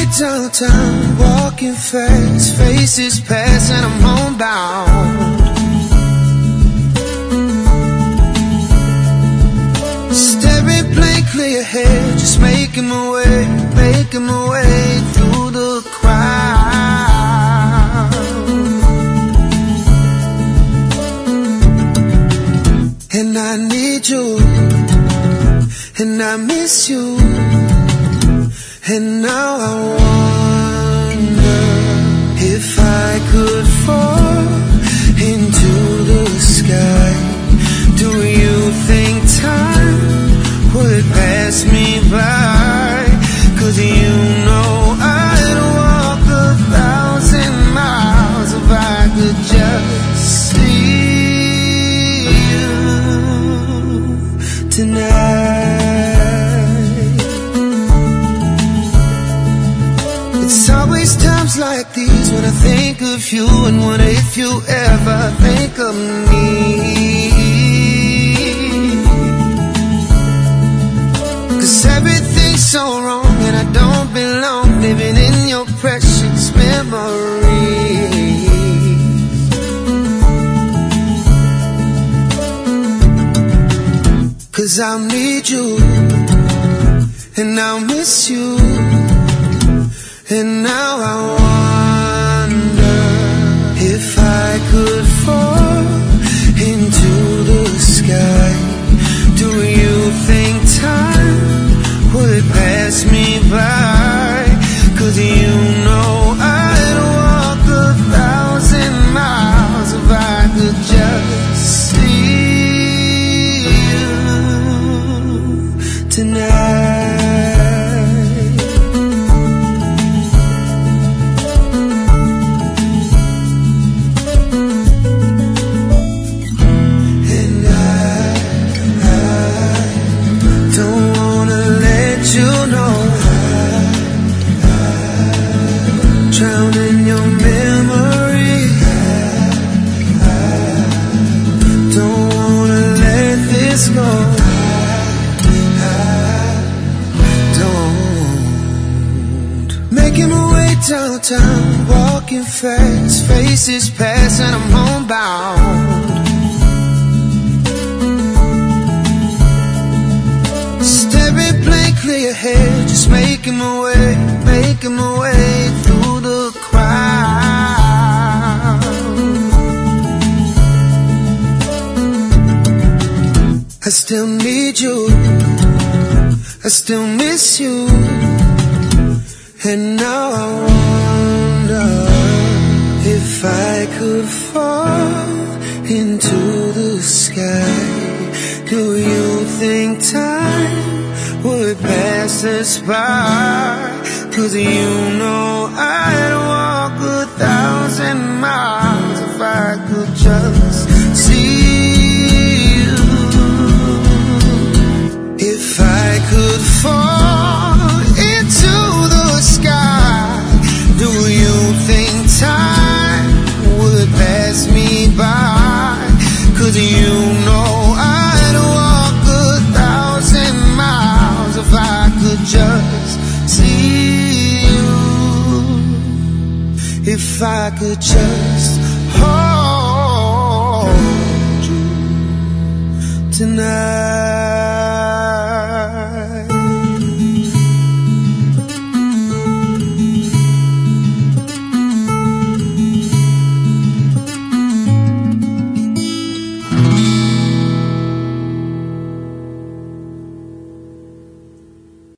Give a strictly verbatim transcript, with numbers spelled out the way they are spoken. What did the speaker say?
downtown, walking fast, faces pass and I'm homebound. Staring blankly ahead, just making my way, making my way through the crowd. And I need you, and I miss you, and now I wonder if I could fall into the sky. Do you think time would pass me by? 'Cause you know I'd walk a thousand miles if I could just see you tonight. It's always times like these when I think of you, and what if you ever think of me? Everything's so wrong and I don't belong, living in your precious memories. 'Cause I'll need you, and I'll miss you, and now I wonder if I could fall into the sky. Do you think time would pass me by? 'Cause you know I'd walk a thousand miles if I could just see you tonight. And I, I don't wanna let you know, drown in your memory. Don't wanna let this go. Don't. Making my way downtown, walking fast, faces pass and I'm homebound. Staring blankly ahead, just making my way, making my way through the crowd. I still need you, I still miss you, and now I wonder if I could fall into the sky. Do you think time would pass us by? 'Cause you know I'd walk a thousand miles if I could just see you. If I could fall into the sky, do you think time would pass me by? 'Cause you know I'd walk a thousand miles if I could just see you. If I could just hold you tonight.